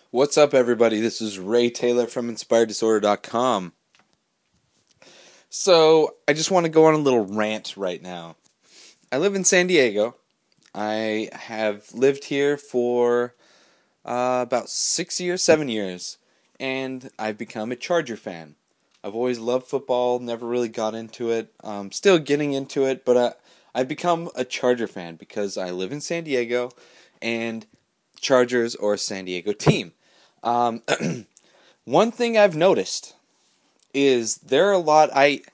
What's up, everybody? This is Ray Taylor from InspiredDisorder.com. So, I just want to go on a little rant right now. I live in San Diego. I have lived here for about 7 years, and I've become a Charger fan. I've always loved football, never really got into it. Still getting into it, but I've become a Charger fan because I live in San Diego, and Chargers are a San Diego team. One thing I've noticed is there are a lot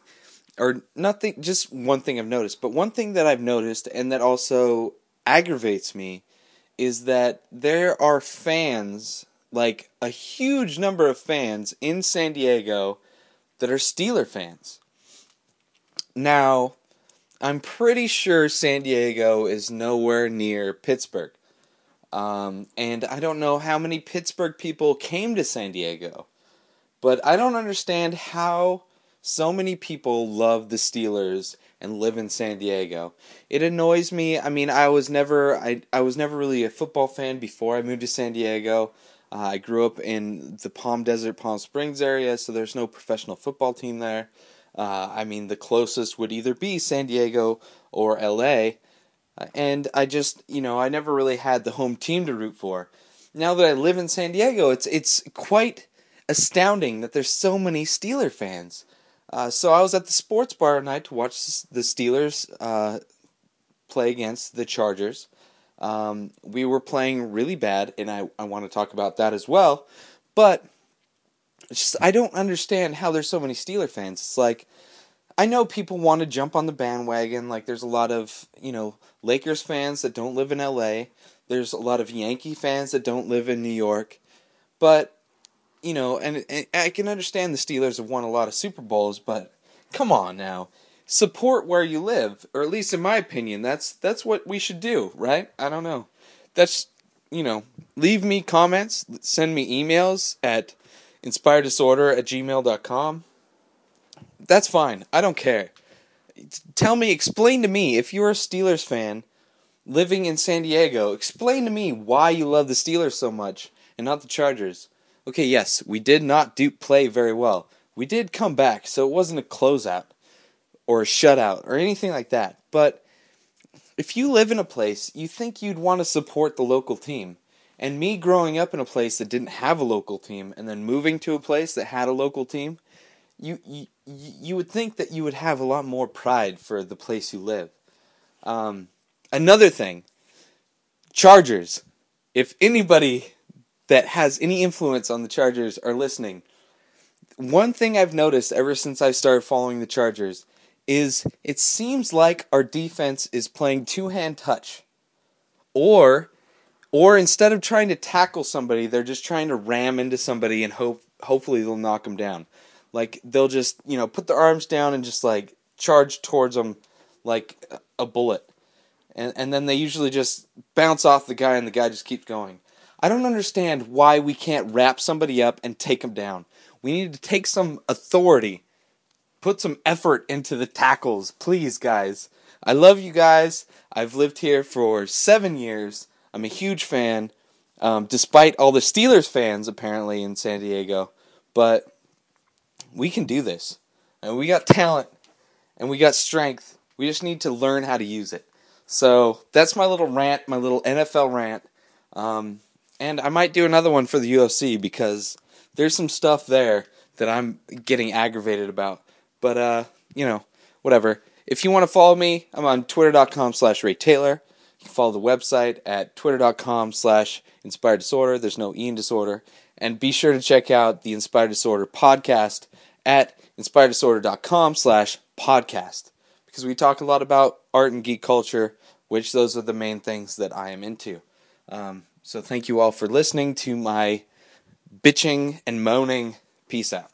just one thing I've noticed, but one thing that I've noticed and that also aggravates me is that there are fans, like a huge number of fans in San Diego that are Steeler fans. Now, I'm pretty sure San Diego is nowhere near Pittsburgh. And I don't know how many Pittsburgh people came to San Diego, but I don't understand how so many people love the Steelers and live in San Diego. It annoys me. I mean, I was never really a football fan before I moved to San Diego. I grew up in the Palm Desert, Palm Springs area, so there's no professional football team there. The closest would either be San Diego or LA. And I never really had the home team to root for. Now that I live in San Diego, it's quite astounding that there's so many Steeler fans. So I was at the sports bar tonight to watch the Steelers play against the Chargers. We were playing really bad, and I want to talk about that as well. But I don't understand how there's so many Steeler fans. It's like, I know people want to jump on the bandwagon. Like, there's a lot of, Lakers fans that don't live in LA. There's a lot of Yankee fans that don't live in New York. But, and I can understand the Steelers have won a lot of Super Bowls, but come on now. Support where you live, or at least in my opinion, that's what we should do, right? I don't know. That's, leave me comments, send me emails at inspireddisorder@gmail.com. That's fine. I don't care. Explain to me, if you're a Steelers fan living in San Diego, explain to me why you love the Steelers so much and not the Chargers. Okay, yes, we did not play very well. We did come back, so it wasn't a closeout or a shutout or anything like that. But if you live in a place, you think you'd want to support the local team. And me growing up in a place that didn't have a local team and then moving to a place that had a local team, you would think that you would have a lot more pride for the place you live. Another thing, Chargers. If anybody that has any influence on the Chargers are listening, one thing I've noticed ever since I started following the Chargers is it seems like our defense is playing two-hand touch. Or instead of trying to tackle somebody, they're just trying to ram into somebody and hopefully they'll knock them down. Like, they'll just, put their arms down and just, like, charge towards them like a bullet. And then they usually just bounce off the guy and the guy just keeps going. I don't understand why we can't wrap somebody up and take them down. We need to take some authority. Put some effort into the tackles. Please, guys. I love you guys. I've lived here for 7 years. I'm a huge fan, despite all the Steelers fans, apparently, in San Diego. But we can do this. And we got talent. And we got strength. We just need to learn how to use it. So that's my little rant, my little NFL rant. And I might do another one for the UFC because there's some stuff there that I'm getting aggravated about. But, whatever. If you want to follow me, I'm on twitter.com/Ray Taylor. You can follow the website at twitter.com/InspiredDisorder. There's no E in disorder. And be sure to check out the Inspired Disorder podcast at inspireddisorder.com/podcast. Because we talk a lot about art and geek culture, which those are the main things that I am into. So thank you all for listening to my bitching and moaning. Peace out.